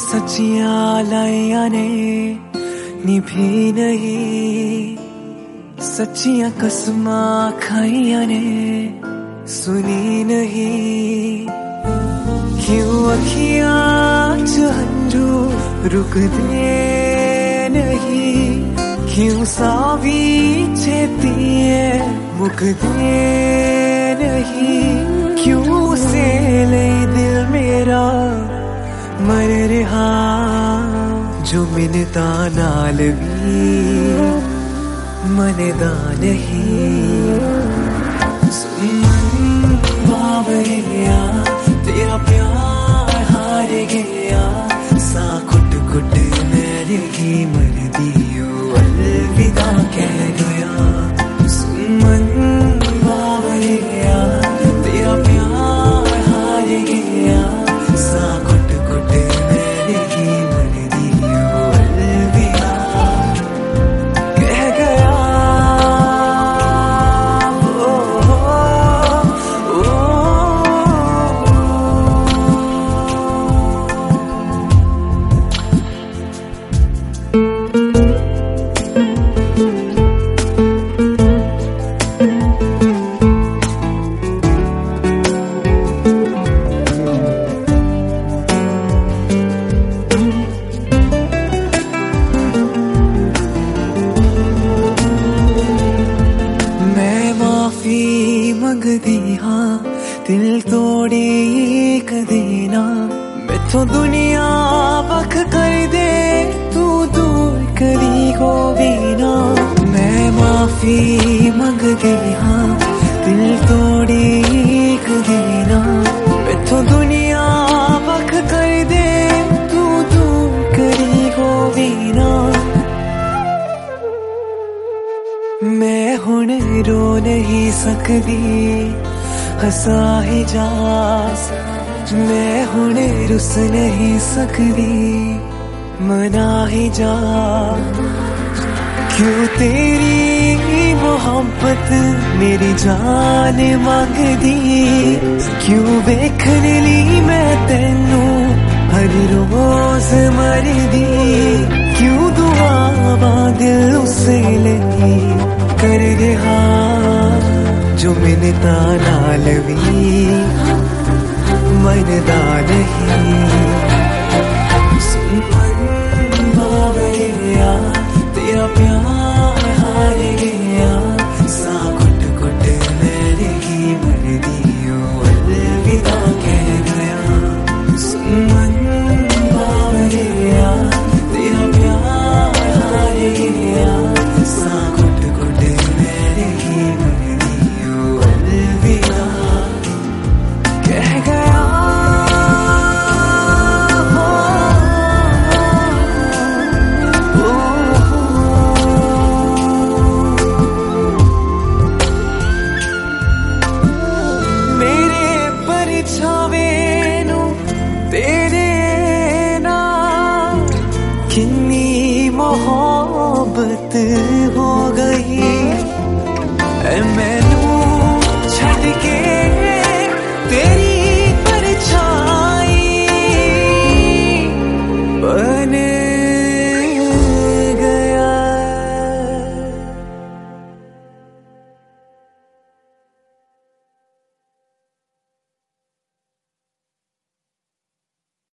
सच्चियां लाइया ने निभी नहीं, सच्चियां कसमां खाइया ने सुनी नहीं। क्यों अखियां च हंझू रुकदे नहीं, क्यों सावी छेतिए मुकदे नहीं। क्यों से ले दिल मेरा मर रहा, जो मिन्नता नाल भी मनदा नहीं। सुन बावरिया तेरा प्यार हार गया, सा कुट कुट मेरे ही मर दियो अलविदा कह गया। सुन बावरिया तेरा प्यार हार गया, सा कुट कुट मेरे ही मर दियो अलविदा कह गया। मंगदी हाँ दिल तोड़ी कदे ना, मैथों दुनिया बख कर दे तू दूर करी हो भी ना। मैं माफी मंगदी हाँ दिल तोड़ी कदे ना, मैथों दुनिया बख कर दे तू दूर करी हो भी ना। मैं हुण रो नहीं सकदी हंसा ही जा, मैं हुण रुस नहीं सकदी मना ही जा। क्यों तेरी मोहब्बत मेरी जान मांगदी, क्यों देखने ली मैं तेनू हर रोज मरदी। क्यों दुआवा दिल उसे लगी कर रहा, जो मिन्नता नाल भी मनदा नहीं। सुन बावरिया तेरा प्यार हार गया, सा कुट कुट मेरे ही मर दियो अलविदा कह गया। सुन बावरिया तेरा प्यार हार गया, सा कुट कुट मेरे ही मर दियो अलविदा कह गया। मेरे परछावे नू तेरे नाल किन्नी मोहब्बत हो गई, मैनू छड़ के तेरी परछाई बन